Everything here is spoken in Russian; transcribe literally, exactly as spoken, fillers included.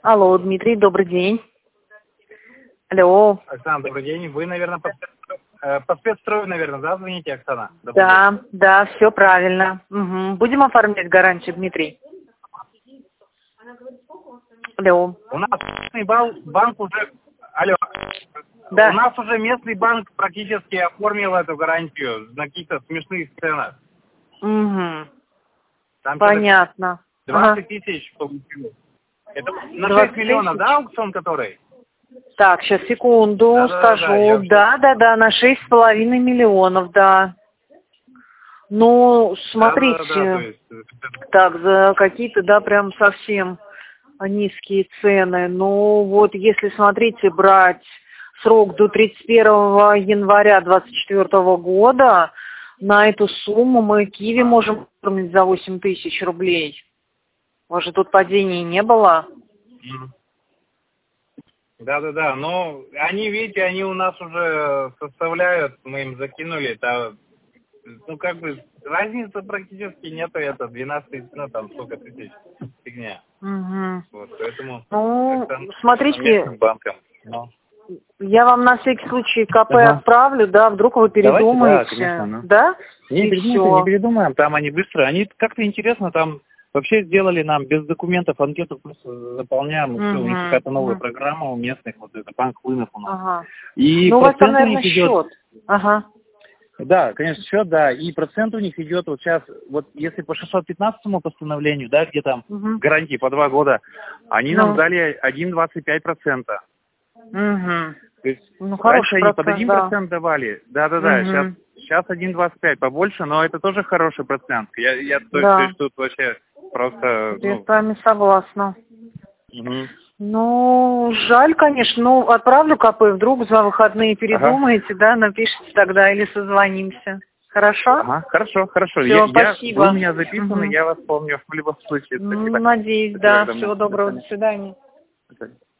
Алло, Дмитрий, добрый день. Алло. Оксана, добрый день. Вы, наверное, по, э, по спецстрою, наверное, да, звоните, Оксана? Добрый Да, день. да, все правильно. Угу. Будем оформлять гарантию, Дмитрий? Алло. У нас местный бал- банк уже... Алло. Да. У нас уже местный банк практически оформил эту гарантию на каких-то смешных ценах. Угу. Там Понятно. двадцать Ага. тысяч получилось. Это на двадцать шесть миллионов, тысяч? да, аукцион который? Так, сейчас, секунду, Да-да-да, я скажу. уже... Да, да, да, на шесть с половиной миллионов, да. Ну, Да-да-да, то смотрите, есть... э, так, за какие-то, да, прям совсем низкие цены. Ну, вот если, смотрите, брать срок до тридцать первого января двадцать четвёртого года, на эту сумму мы Киви можем оформить за восемь тысяч рублей. Может, тут падений не было? Мгм. Да-да-да, но они, видите, они у нас уже составляют, мы им закинули, это, ну, как бы, разницы практически нету, это двенадцать тысяч, ну, там, сколько тысяч, фигня. Угу. Вот, поэтому Ну, это смотрите, местным банком. Но. я вам на всякий случай КП Ага. отправлю, да, вдруг вы Давайте, да, передумаете, конечно, ну. да? Не И передумайте, не все. передумаем, там они быстро, они как-то интересно, там вообще сделали нам без документов анкету, просто заполняем, и все, у них какая-то новая Угу. программа у местных, вот это банк вынов у нас. Ага. И Ну, у вас там, процент у наверное, них идет. счет. Ага. Да, конечно, счет, да, и процент у них идет вот сейчас, вот если по шестьсот пятнадцатому постановлению, да, где там Угу. гарантии по два года, они нам Ну. дали один целых двадцать пять сотых процента. Угу. То есть Ну, раньше хороший они под процент, один да. процент давали, да-да-да, сейчас, Угу. сейчас один целых двадцать пять побольше, но это тоже хороший процент. Я, я то, есть, то Да. есть тут вообще просто, Я ну, с вами согласна. мгм. Ну, жаль, конечно. Ну, отправлю КП, вдруг за выходные Ага. передумаете, да, напишите тогда или созвонимся. Хорошо? Ага, хорошо, хорошо. Я, Все, я, вы у спасибо. меня записаны, Угу. я вас помню в любом случае. Спасибо. Надеюсь, Спасибо да. огромное. Всего До доброго, до свидания. свидания. До свидания.